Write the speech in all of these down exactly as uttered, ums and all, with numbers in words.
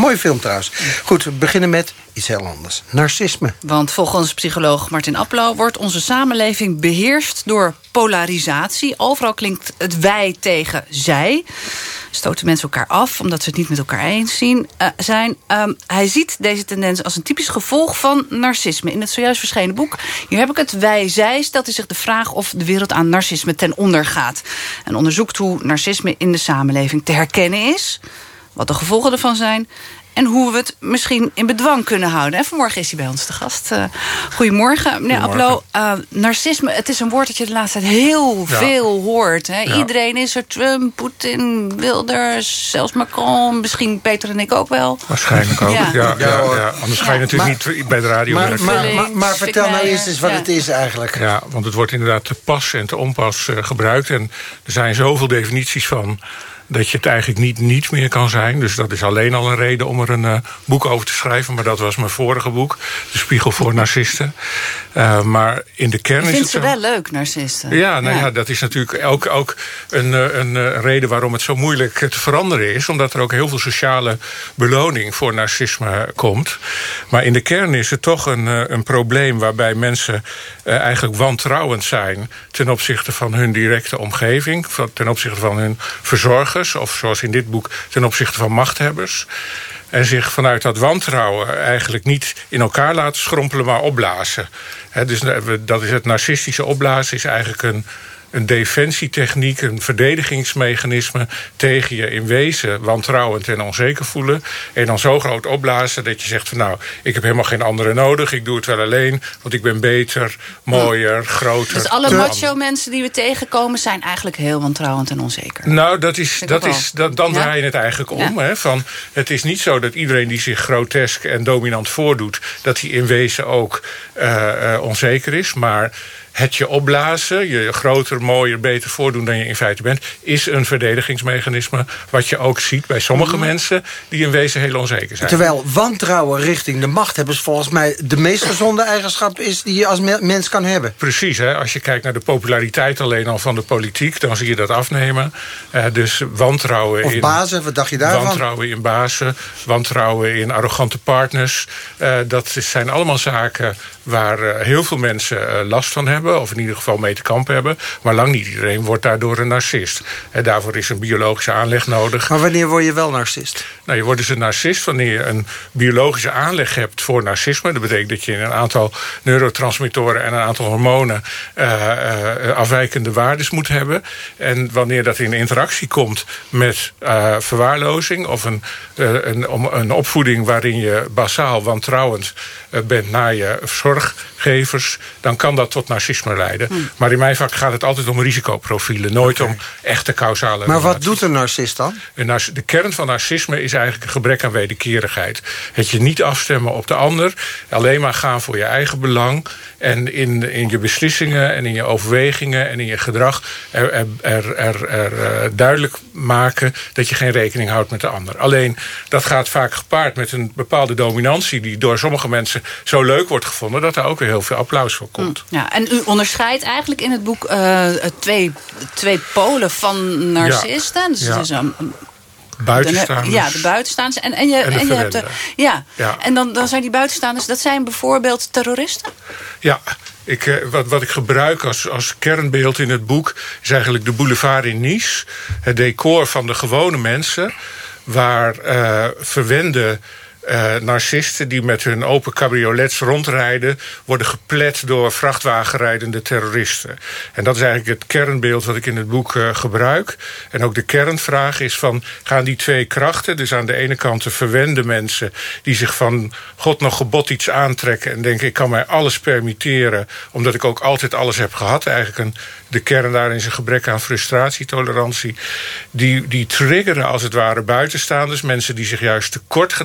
Mooie film trouwens. Goed, we beginnen met iets heel anders. Narcisme. Want volgens psycholoog Martin Appelo wordt onze samenleving beheerst door polarisatie. Overal klinkt het wij tegen zij. Stoten mensen elkaar af omdat ze het niet met elkaar eens zien, uh, zijn. Um, hij ziet deze tendens als een typisch gevolg van narcisme. In het zojuist verschenen boek, hier heb ik het wij-zij, stelt hij zich de vraag of de wereld aan narcisme ten onder gaat. En onderzoekt hoe narcisme in de samenleving te herkennen is, wat de gevolgen ervan zijn en hoe we het misschien in bedwang kunnen houden. En vanmorgen is hij bij ons te gast. Uh, goedemorgen, meneer Appelo. Uh, narcisme, het is een woord dat je de laatste tijd heel ja. veel hoort. Hè? Ja. Iedereen is er. Trump, Poetin, Wilders, zelfs Macron. Misschien Peter en ik ook wel. Waarschijnlijk ook, ja. ja, ja, ja, ja. Anders ga je ja. natuurlijk maar, niet bij de radio. Maar, maar, maar, maar, maar vertel nou eerst eens wat ja. het is eigenlijk. Ja, want het wordt inderdaad te pas en te onpas uh, gebruikt. En er zijn zoveel definities van dat je het eigenlijk niet niet meer kan zijn. Dus dat is alleen al een reden om er een uh, boek over te schrijven. Maar dat was mijn vorige boek, De Spiegel voor Narcisten. Uh, maar in de kern ik is vind het ze zo, wel leuk, narcisten. Ja, nou ja. ja, dat is natuurlijk ook, ook een, een, een reden waarom het zo moeilijk te veranderen is. Omdat er ook heel veel sociale beloning voor narcisme komt. Maar in de kern is het toch een, een probleem waarbij mensen uh, eigenlijk wantrouwend zijn ten opzichte van hun directe omgeving, ten opzichte van hun verzorgers, of zoals in dit boek ten opzichte van machthebbers. En zich vanuit dat wantrouwen eigenlijk niet in elkaar laten schrompelen, maar opblazen. He, dus dat is het narcistische opblazen is eigenlijk een, een defensietechniek, een verdedigingsmechanisme tegen je in wezen wantrouwend en onzeker voelen. En dan zo groot opblazen dat je zegt van nou, ik heb helemaal geen anderen nodig. Ik doe het wel alleen, want ik ben beter, mooier, hm. groter. Dus alle macho mensen die we tegenkomen zijn eigenlijk heel wantrouwend en onzeker. Nou, dat is, dat is, dat, dan ja? draai je het eigenlijk om. Ja. Hè, van, het is niet zo dat iedereen die zich grotesk en dominant voordoet, dat hij in wezen ook uh, uh, onzeker is. Maar het je opblazen, je groter, mooier, beter voordoen dan je in feite bent, is een verdedigingsmechanisme wat je ook ziet bij sommige mm-hmm. mensen die in wezen heel onzeker zijn. Terwijl wantrouwen richting de machthebbers volgens mij de meest gezonde eigenschap is die je als mens kan hebben. Precies, hè? Als je kijkt naar de populariteit alleen al van de politiek, dan zie je dat afnemen. Uh, dus wantrouwen of in bazen, wat dacht je daarvan? Wantrouwen in bazen, wantrouwen in arrogante partners. Uh, dat zijn allemaal zaken waar uh, heel veel mensen uh, last van hebben, of in ieder geval mee te kampen hebben. Maar lang niet iedereen wordt daardoor een narcist. En daarvoor is een biologische aanleg nodig. Maar wanneer word je wel narcist? Nou, je wordt dus een narcist wanneer je een biologische aanleg hebt voor narcisme. Dat betekent dat je een aantal neurotransmittoren en een aantal hormonen uh, uh, afwijkende waardes moet hebben. En wanneer dat in interactie komt met uh, verwaarlozing of een, uh, een, om, een opvoeding waarin je basaal wantrouwend uh, bent naar je zorggevers, dan kan dat tot narcisme leiden. Hmm. Maar in mijn vak gaat het altijd om risicoprofielen, nooit okay. om echte causale Maar relaties. wat doet een narcist dan? De kern van narcisme is eigenlijk een gebrek aan wederkerigheid. Het je niet afstemmen op de ander, alleen maar gaan voor je eigen belang en in, in je beslissingen en in je overwegingen en in je gedrag er, er, er, er, er duidelijk maken dat je geen rekening houdt met de ander. Alleen dat gaat vaak gepaard met een bepaalde dominantie die door sommige mensen zo leuk wordt gevonden dat daar ook weer heel veel applaus voor komt. Ja, en u onderscheidt eigenlijk in het boek uh, twee, twee polen van narcisten. Ja. Dus ja. dus een, buitenstaanders. Ja, de buitenstaanders. En, en, je, en, en je hebt de, ja. ja. En dan, dan zijn die buitenstaanders, dat zijn bijvoorbeeld terroristen? Ja. Ik, wat, wat ik gebruik als, als kernbeeld in het boek is eigenlijk de boulevard in Nice. Het decor van de gewone mensen, waar uh, verwende Uh, narcisten die met hun open cabriolets rondrijden worden geplet door vrachtwagenrijdende terroristen. En dat is eigenlijk het kernbeeld wat ik in het boek uh, gebruik. En ook de kernvraag is van, gaan die twee krachten, dus aan de ene kant de verwende mensen die zich van God nog gebod iets aantrekken en denken ik kan mij alles permitteren omdat ik ook altijd alles heb gehad, eigenlijk een, de kern daarin is een gebrek aan frustratietolerantie, die, die triggeren als het ware buitenstaanders, mensen die zich juist tekort gedaan voelen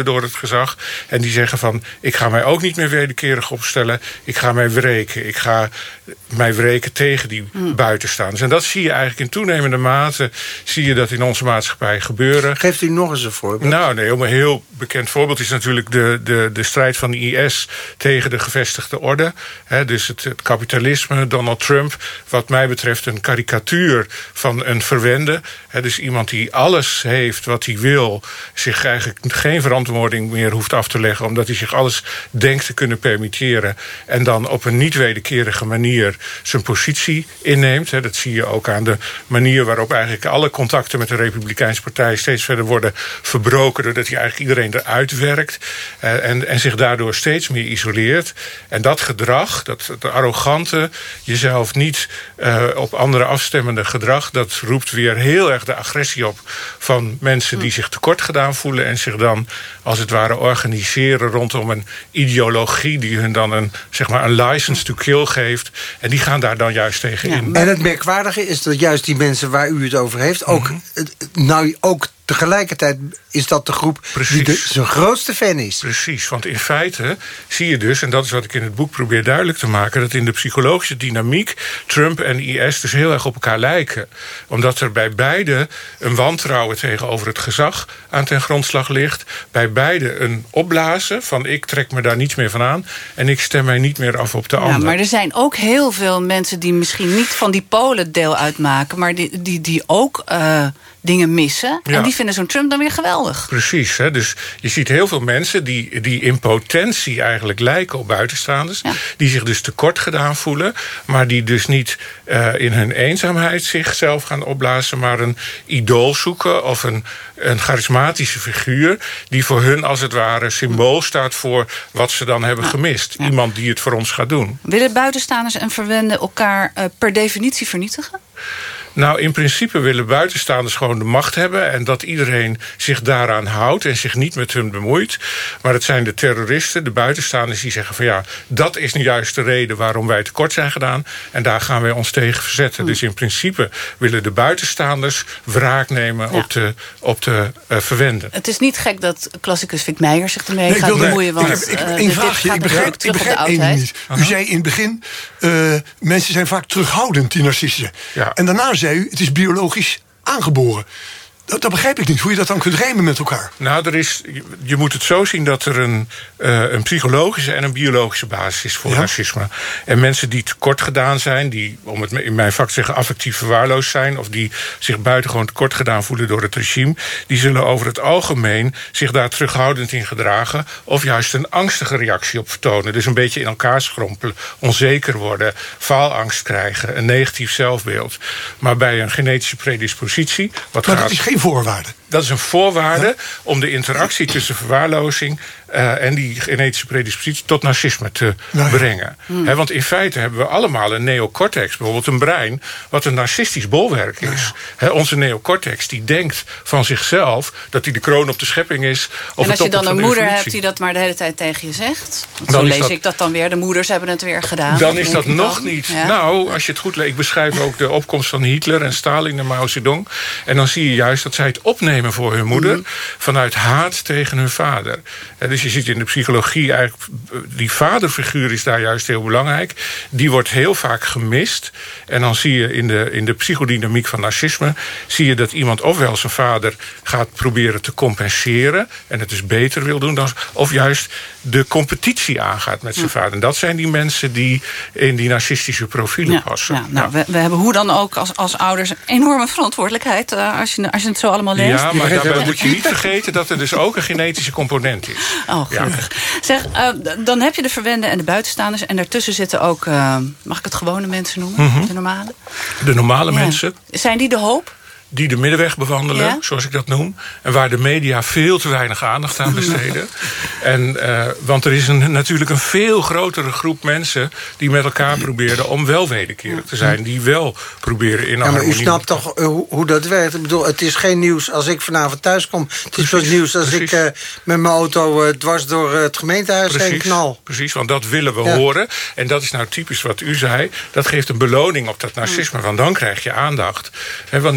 voelen door het gezag. En die zeggen van, ik ga mij ook niet meer wederkerig opstellen. Ik ga mij wreken. Ik ga mij wreken tegen die hmm. buitenstaanders. En dat zie je eigenlijk in toenemende mate, zie je dat in onze maatschappij gebeuren. Geeft u nog eens een voorbeeld? Nou, nee, een heel bekend voorbeeld is natuurlijk de, de, de strijd van de I S tegen de gevestigde orde. He, dus het, het kapitalisme, Donald Trump, wat mij betreft een karikatuur van een verwende. He, dus iemand die alles heeft wat hij wil, zich eigenlijk geen verantwoording meer hoeft af te leggen, omdat hij zich alles denkt te kunnen permitteren. En dan op een niet wederkerige manier zijn positie inneemt. He, dat zie je ook aan de manier waarop eigenlijk alle contacten met de Republikeinse Partij steeds verder worden verbroken, doordat hij eigenlijk iedereen eruit werkt. Uh, en, en zich daardoor steeds meer isoleert. En dat gedrag, dat, dat arrogante, jezelf niet uh, op anderen afstemmende gedrag, dat roept weer heel erg de agressie op van mensen die zich tekort gedaan voelen en zich dan als het ware organiseren rondom een ideologie die hun dan een, zeg maar, een license to kill geeft. En die gaan daar dan juist tegen in. Ja, en het merkwaardige is dat juist die mensen waar u het over heeft ook, mm-hmm. nou ook tegelijkertijd is dat de groep Precies. die de, zijn grootste fan is. Precies, want in feite zie je dus, en dat is wat ik in het boek probeer duidelijk te maken, dat in de psychologische dynamiek Trump en I S dus heel erg op elkaar lijken. Omdat er bij beide een wantrouwen tegenover het gezag aan ten grondslag ligt. Bij beide een opblazen van ik trek me daar niets meer van aan en ik stem mij niet meer af op de ja, ander. Maar er zijn ook heel veel mensen die misschien niet van die Polen deel uitmaken, maar die, die, die ook uh, dingen missen. Ja. En die vinden zo'n Trump dan weer geweldig. Precies, hè? Dus je ziet heel veel mensen die, die in potentie eigenlijk lijken op buitenstaanders. Ja. Die zich dus tekort gedaan voelen. Maar die dus niet uh, in hun eenzaamheid zichzelf gaan opblazen, maar een idool zoeken of een, een charismatische figuur die voor hun als het ware symbool staat voor wat ze dan hebben ja. gemist. Ja. Iemand die het voor ons gaat doen. Willen buitenstaanders en verwenden elkaar uh, per definitie vernietigen? Nou, in principe willen buitenstaanders gewoon de macht hebben en dat iedereen zich daaraan houdt en zich niet met hun bemoeit. Maar het zijn de terroristen, de buitenstaanders, die zeggen van ja, dat is nu juist de reden waarom wij tekort zijn gedaan en daar gaan wij ons tegen verzetten. Hmm. Dus in principe willen de buitenstaanders wraak nemen ja. op de, op de uh, verwenden. Het is niet gek dat klassicus Vic Meijer zich ermee nee, gaat bemoeien. Want, ik heb, ik heb één uh, vraagje, ik begrijp, ik begrijp één ding niet. U uh-huh. zei in het begin, uh, mensen zijn vaak terughoudend, die narcisten. Ja. En daarna zei u, het is biologisch aangeboren. Dat, dat begrijp ik niet, hoe je dat dan kunt rijmen met elkaar. Nou, er is, je moet het zo zien dat er een, uh, een psychologische en een biologische basis is voor ja. narcisme. En mensen die tekort gedaan zijn, die, om het in mijn vak te zeggen, affectief verwaarloosd zijn, of die zich buitengewoon tekort gedaan voelen door het regime, die zullen over het algemeen zich daar terughoudend in gedragen, of juist een angstige reactie op vertonen. Dus een beetje in elkaar schrompelen, onzeker worden, faalangst krijgen, een negatief zelfbeeld. Maar bij een genetische predispositie, wat maar gaat... dat is geen voorwaarde. Dat is een voorwaarde ja? om de interactie tussen verwaarlozing uh, en die genetische predispositie tot narcisme te nou ja. brengen. Hmm. He, want in feite hebben we allemaal een neocortex, bijvoorbeeld een brein, wat een narcistisch bolwerk is. Nou ja. He, onze neocortex die denkt van zichzelf dat hij de kroon op de schepping is. Of en als je dan een moeder hebt die dat maar de hele tijd tegen je zegt, dan zo lees dat, ik dat dan weer, de moeders hebben het weer gedaan. Dan is dat nog dan? niet. Ja. Nou, als je het goed leest, ik beschrijf ook de opkomst van Hitler en Stalin en Mao Zedong. En dan zie je juist dat zij het opnemen voor hun moeder mm. vanuit haat tegen hun vader. En dus je ziet in de psychologie eigenlijk, die vaderfiguur is daar juist heel belangrijk. Die wordt heel vaak gemist. En dan zie je in de, in de psychodynamiek van narcisme, zie je dat iemand ofwel zijn vader gaat proberen te compenseren en het dus beter wil doen, dan, of juist de competitie aangaat met zijn ja. vader. En dat zijn die mensen die in die narcistische profielen ja, passen. Ja, nou, ja. we, we hebben hoe dan ook als, als ouders een enorme verantwoordelijkheid uh, als, je, als je het zo allemaal leest. Ja, maar daarbij moet je niet vergeten dat er dus ook een genetische component is. Oh, gelukkig. Ja. Zeg, uh, dan heb je de verwenden en de buitenstaanders en daartussen zitten ook, uh, mag ik het gewone mensen noemen? Mm-hmm. De normale? De normale ja. mensen. Zijn die de hoop? Die de middenweg bewandelen, ja? zoals ik dat noem. En waar de media veel te weinig aandacht aan besteden. en, uh, want er is een, natuurlijk een veel grotere groep mensen die met elkaar proberen om wel wederkerig te zijn. Die wel proberen in harmonie. Ja, maar u snapt toch uh, hoe, hoe dat werkt? Ik bedoel, het is geen nieuws als ik vanavond thuis kom. Het is pas nieuws als precies. ik uh, met mijn auto uh, dwars door uh, het gemeentehuis precies, heen knal. Precies, want dat willen we ja. horen. En dat is nou typisch wat u zei. Dat geeft een beloning op dat narcisme. Want dan krijg je aandacht. En wanneer je, zoals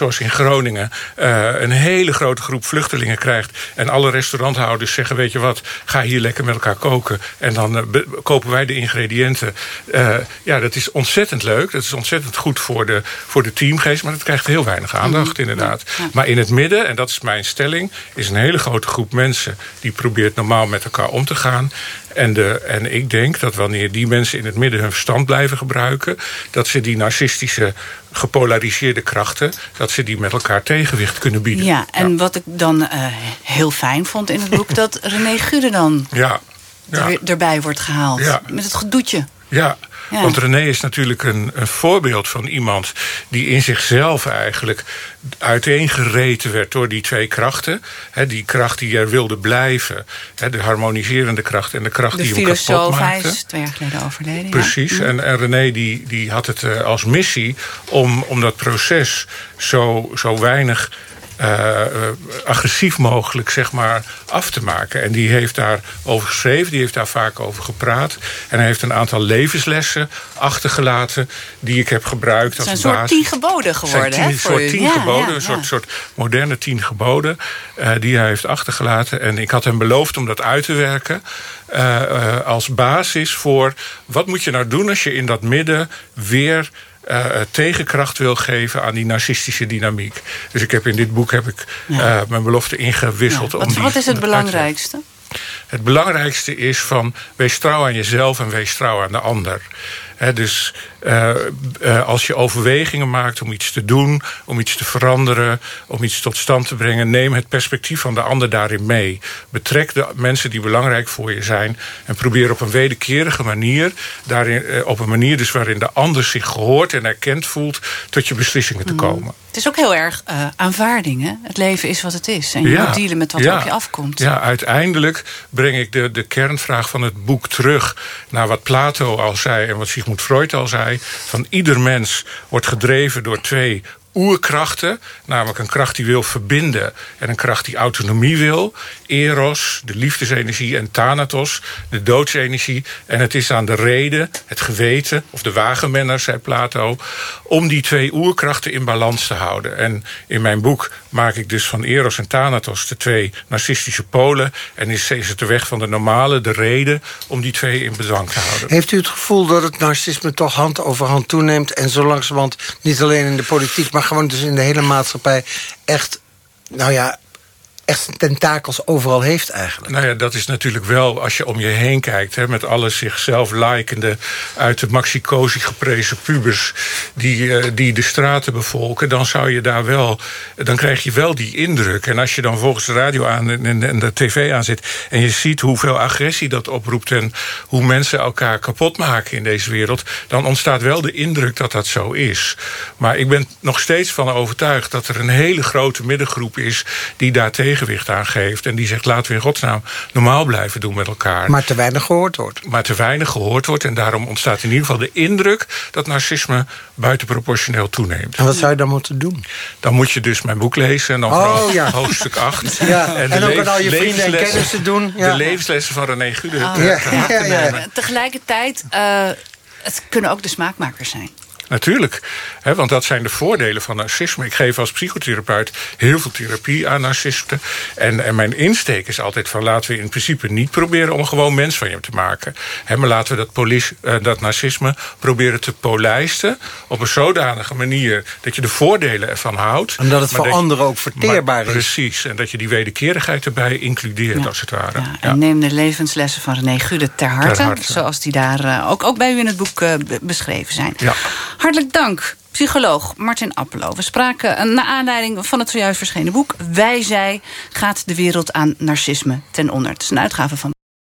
zoals in Groningen, uh, een hele grote groep vluchtelingen krijgt en alle restauranthouders zeggen, weet je wat, ga hier lekker met elkaar koken en dan uh, be- kopen wij de ingrediënten. Uh, ja, dat is ontzettend leuk. Dat is ontzettend goed voor de, voor de teamgeest, maar dat krijgt heel weinig aandacht, mm. inderdaad. Ja. Maar in het midden, en dat is mijn stelling, is een hele grote groep mensen die probeert normaal met elkaar om te gaan. En, de, en ik denk dat wanneer die mensen in het midden hun verstand blijven gebruiken, dat ze die narcistische, gepolariseerde krachten, dat ze die met elkaar tegenwicht kunnen bieden. Ja, en ja. wat ik dan uh, heel fijn vond in het boek, dat René Gude dan ja. Ja. Er, erbij wordt gehaald. Ja. Met het gedoetje. Ja. Ja. Want René is natuurlijk een, een voorbeeld van iemand die in zichzelf eigenlijk uiteengereten werd door die twee krachten. He, die kracht die er wilde blijven. He, de harmoniserende kracht en de kracht de die hem kapot maakte. Hij is twee jaar geleden overleden. Precies. Ja. En, en René die, die had het uh, als missie om, om dat proces zo, zo weinig Uh, uh, agressief mogelijk, zeg maar, af te maken. En die heeft daarover geschreven, die heeft daar vaak over gepraat. En hij heeft een aantal levenslessen achtergelaten die ik heb gebruikt als basis. Het zijn een soort tien geboden geworden, hè? Een soort tien ja, geboden, ja, een soort, ja. soort moderne tien geboden uh, die hij heeft achtergelaten. En ik had hem beloofd om dat uit te werken uh, uh, als basis voor wat moet je nou doen als je in dat midden weer Uh, tegenkracht wil geven aan die narcistische dynamiek. Dus ik heb in dit boek heb ik ja. uh, mijn belofte ingewisseld. Ja. Wat, om die, wat is het belangrijkste? Het belangrijkste is van wees trouw aan jezelf en wees trouw aan de ander. He, dus uh, uh, als je overwegingen maakt om iets te doen, om iets te veranderen, om iets tot stand te brengen, neem het perspectief van de ander daarin mee. Betrek de mensen die belangrijk voor je zijn en probeer op een wederkerige manier, daarin, uh, op een manier dus waarin de ander zich gehoord en erkend voelt, tot je beslissingen te komen. Mm. Het is ook heel erg uh, aanvaarding, hè? Het leven is wat het is. En je ja, moet dealen met wat ja, er op je afkomt. Ja, uiteindelijk breng ik de, de kernvraag van het boek terug naar wat Plato al zei en wat Sigmund Freud al zei. Van ieder mens wordt gedreven door twee oerkrachten, namelijk een kracht die wil verbinden en een kracht die autonomie wil. Eros, de liefdesenergie, en Thanatos, de doodsenergie. En het is aan de reden, het geweten, of de wagenmenner, zei Plato, om die twee oerkrachten in balans te houden. En in mijn boek maak ik dus van Eros en Thanatos de twee narcistische polen. En is, is het de weg van de normale, de reden, om die twee in bedwang te houden. Heeft u het gevoel dat het narcisme toch hand over hand toeneemt en zo langzamerhand niet alleen in de politiek, maar gewoon dus in de hele maatschappij echt, nou ja, echt tentakels overal heeft eigenlijk? Nou ja, dat is natuurlijk wel, als je om je heen kijkt, hè, met alle zichzelf likende, uit de maxicosi geprezen pubers die, uh, die de straten bevolken, dan zou je daar wel, dan krijg je wel die indruk. En als je dan volgens de radio aan en, en de tv aanzet en je ziet hoeveel agressie dat oproept en hoe mensen elkaar kapot maken in deze wereld, dan ontstaat wel de indruk dat dat zo is. Maar ik ben nog steeds van overtuigd dat er een hele grote middengroep is die daar tegenwicht aan geeft en die zegt, laten we in godsnaam normaal blijven doen met elkaar. Maar te weinig gehoord wordt. Maar te weinig gehoord wordt en daarom ontstaat in ieder geval de indruk dat narcisme buitenproportioneel toeneemt. En wat zou je dan moeten doen? Dan moet je dus mijn boek lezen en dan oh, vooral ja. hoofdstuk acht. Ja. En, en ook aan al je vrienden en kennissen doen. Ja. De levenslessen van René Gude. Oh. te, Ja. te ja, ja, ja, ja. Tegelijkertijd, uh, het kunnen ook de smaakmakers zijn. Natuurlijk, hè, want dat zijn de voordelen van narcisme. Ik geef als psychotherapeut heel veel therapie aan narcisten. En, en mijn insteek is altijd van, laten we in principe niet proberen om een gewoon mens van je te maken. Hè, maar laten we dat, polis, uh, dat narcisme proberen te polijsten op een zodanige manier dat je de voordelen ervan houdt. En dat het voor dat, anderen ook verteerbaar is. Precies, en dat je die wederkerigheid erbij includeert, ja. als het ware. Ja, en ja. neem de levenslessen van René Gude ter harte, ter harte. Zoals die daar uh, ook, ook bij u in het boek uh, beschreven zijn. Ja. Hartelijk dank, psycholoog Martin Appelo. We spraken uh, naar aanleiding van het zojuist verschenen boek Wij Zij gaat de wereld aan narcisme ten onder. Het is een uitgave van